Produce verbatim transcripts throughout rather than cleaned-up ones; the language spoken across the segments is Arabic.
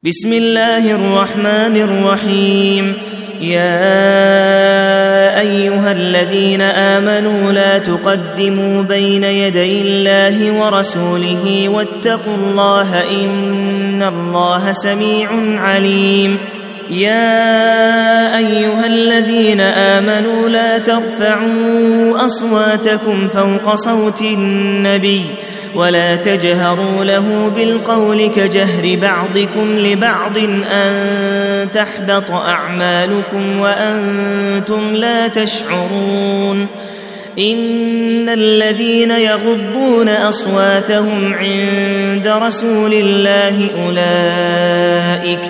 بسم الله الرحمن الرحيم. يا أيها الذين آمنوا لا تقدموا بين يدي الله ورسوله واتقوا الله إن الله سميع عليم. يا أيها الذين آمنوا لا ترفعوا أصواتكم فوق صوت النبي ولا تجهروا له بالقول كجهر بعضكم لبعض أن تحبط أعمالكم وأنتم لا تشعرون. إن الذين يغضون أصواتهم عند رسول الله أولئك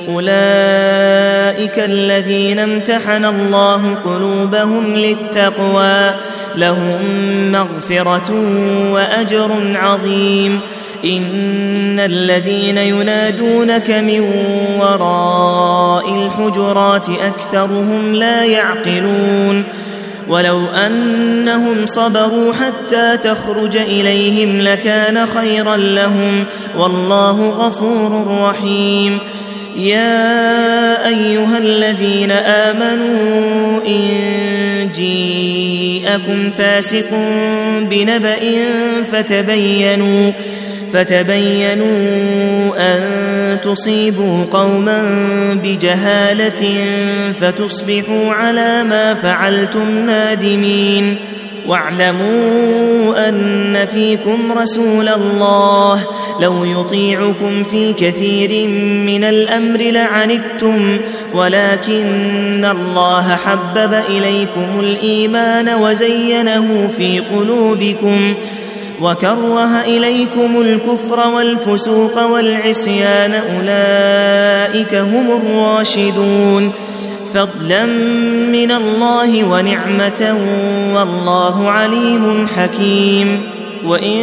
أولئك الذين امتحن الله قلوبهم للتقوى لهم مغفرة وأجر عظيم. إن الذين ينادونك من وراء الحجرات أكثرهم لا يعقلون. ولو أنهم صبروا حتى تخرج إليهم لكان خيرا لهم والله غفور رحيم. يا أيها الذين آمنوا إن جاءكم فاسق بنبأ فتبينوا فتبينوا أن تصيبوا قوما بجهالة فتصبحوا على ما فعلتم نادمين. واعلموا أن فيكم رسول الله لو يطيعكم في كثير من الأمر لعنتم ولكن الله حبب إليكم الإيمان وزينه في قلوبكم وكره إليكم الكفر والفسوق والعصيان أولئك هم الراشدون فضلا من الله ونعمة والله عليم حكيم. وإن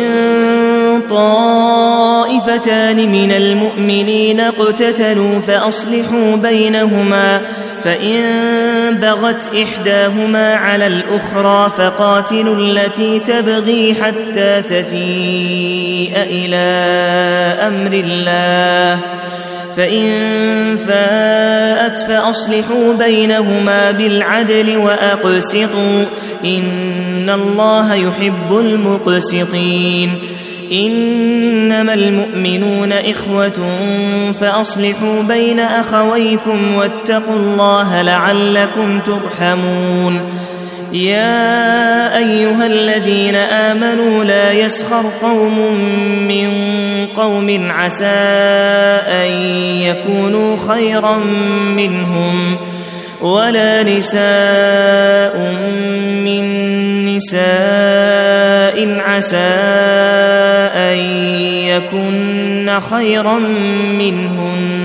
طائفتان من المؤمنين اقتتلوا فأصلحوا بينهما فإن بغت إحداهما على الأخرى فقاتلوا التي تبغي حتى تفيء إلى أمر الله فإن فاءت فأصلحوا بينهما بالعدل وأقسطوا إن الله يحب المقسطين. إنما المؤمنون إخوة فأصلحوا بين أخويكم واتقوا الله لعلكم ترحمون. يا أيها الذين آمنوا لا يسخر قوم من قوم عسى أن يكونوا خيرا منهم ولا نساء من نساء عسى أن يكن خيرا منهن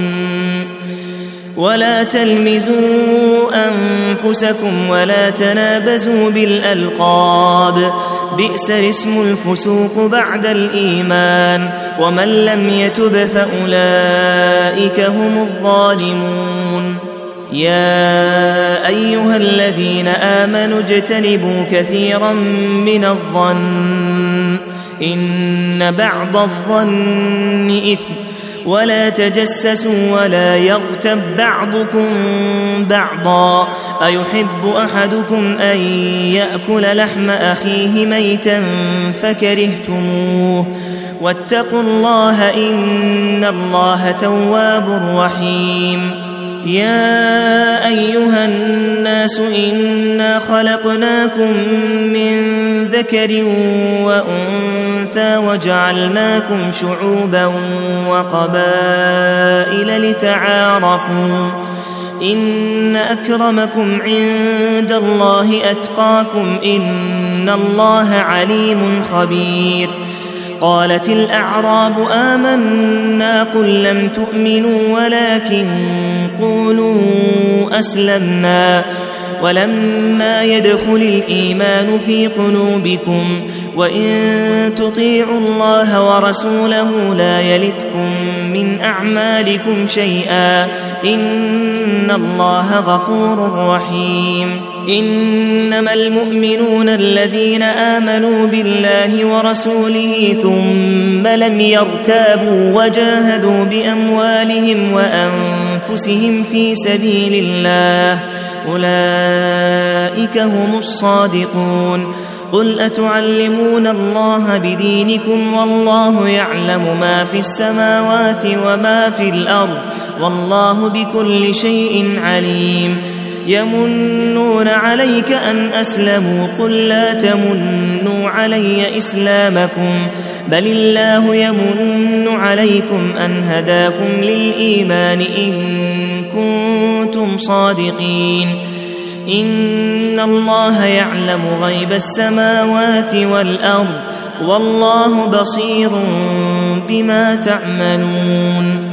ولا تلمزوا أنفسكم ولا تنابزوا بالألقاب بئس الاسم الفسوق بعد الإيمان ومن لم يتب فأولئك هم الظالمون. يا أيها الذين آمنوا اجتنبوا كثيرا من الظن إن بعض الظن إثم ولا تجسسوا ولا يغتب بعضكم بعضا أيحب أحدكم أن يأكل لحم أخيه ميتا فكرهتموه واتقوا الله إن الله تواب رحيم. يا أيها الناس إنا خلقناكم من ذكر وأنثى وجعلناكم شعوبا وقبائل لتعارفوا إن أكرمكم عند الله أتقاكم إن الله عليم خبير. قالت الأعراب آمنا قل لم تؤمنوا ولكن قولوا أسلمنا ولما يدخل الإيمان في قلوبكم وإن تطيعوا الله ورسوله لا يلتكم من أعمالكم شيئا إن الله غفور رحيم. إنما المؤمنون الذين آمنوا بالله ورسوله ثم لم يرتابوا وجاهدوا بأموالهم وأنفسهم في سبيل الله أولئك هم الصادقون. قل أتعلمون الله بدينكم والله يعلم ما في السماوات وما في الأرض والله بكل شيء عليم. يمنون عليك أن أسلموا قل لا تمنوا علي إسلامكم بل الله يمن عليكم أن هداكم للإيمان إن كنتم صادقين. إن الله يعلم غيب السماوات والأرض والله بصير بما تعملون.